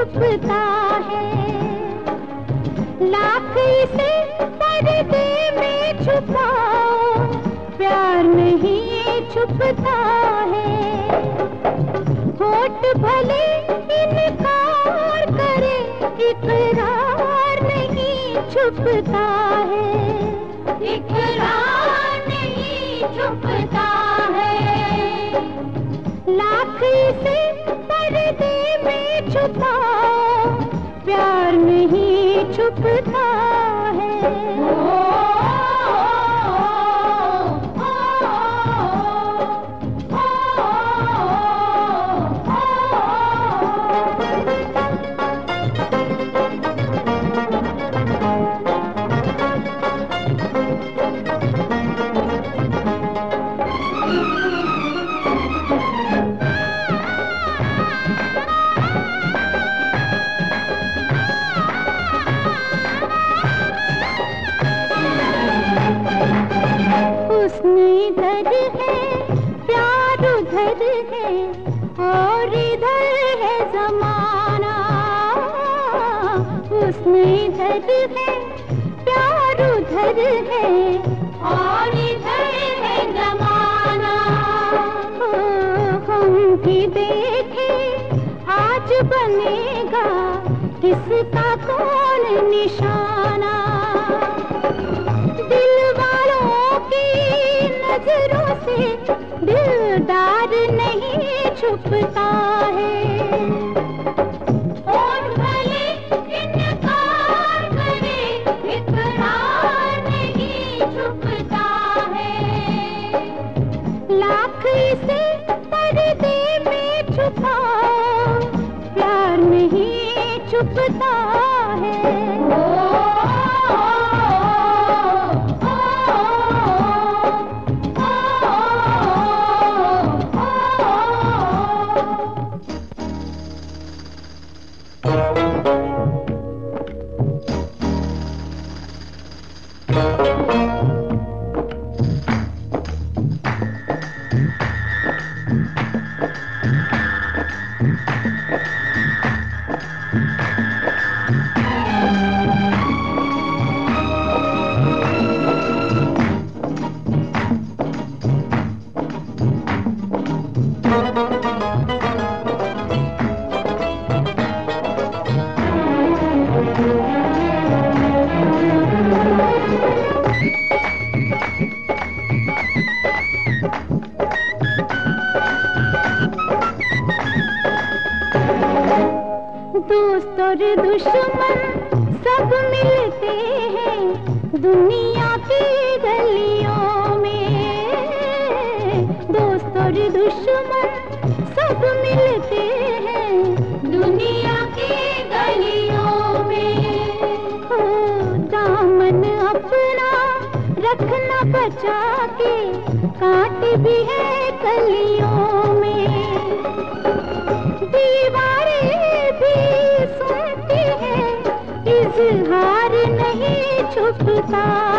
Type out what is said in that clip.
छुपता है। लाख इसे पर्दे में छुपाओ, प्यार नहीं छुपता है। होठ भले इनकार करे, इकरार नहीं छुपता है। इकरार नहीं छुपता है। लाख इसे पर्दे में छुपाओ, प्यार नहीं छुपता है। इधर है प्यार, उधर है और इधर है जमाना। हुस्न इधर है प्यार, उधर है और इधर है जमाना। हम भी देखे आज बनेगा किसका कौन निशाना। नजरों से दिलदार नहीं छुपता है। और भले इनकार करे, इकरार नहीं छुपता है। लाख इसे पर्दे में छुपाओ, प्यार नहीं छुपता है। दोस्त और दुश्मन सब मिलते हैं दुनिया की गलियों में। दोस्त और दुश्मन सब मिलते हैं दुनिया की गलियों में। दामन अपना रखना बचा के, कांटे भी है कलियों में। दीवारें भी सुनती है, इज़हार नहीं छुपता।